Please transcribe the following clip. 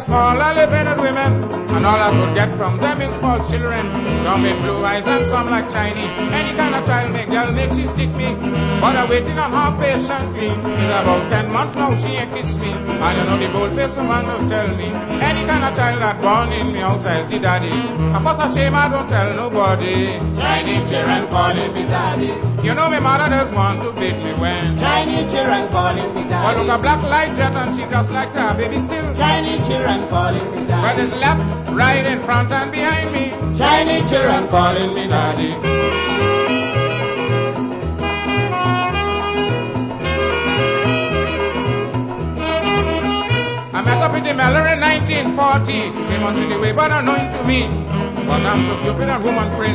are small and living with women, and all I could get from them is false children. Some with blue eyes and some like Chinese. Any kind of child make girl make she stick me, but I'm waiting on her patiently. It's about 10 months now she ain't kissed me, and you know the bold-faced woman does tell me any kind of child that born in me outside the daddy. I fuss a shame I don't tell nobody. Chinese children calling me daddy. You know my mother does want to beat me when Chinese children calling me daddy. but look a black like jet and she just like her baby still. Chinese children calling me daddy. But it's left, right, in front and behind me. Chinese children calling me daddy. I met up with the Miller in 1940. Came on to the way, but unknown to me. But I'm so stupid and woman crazy.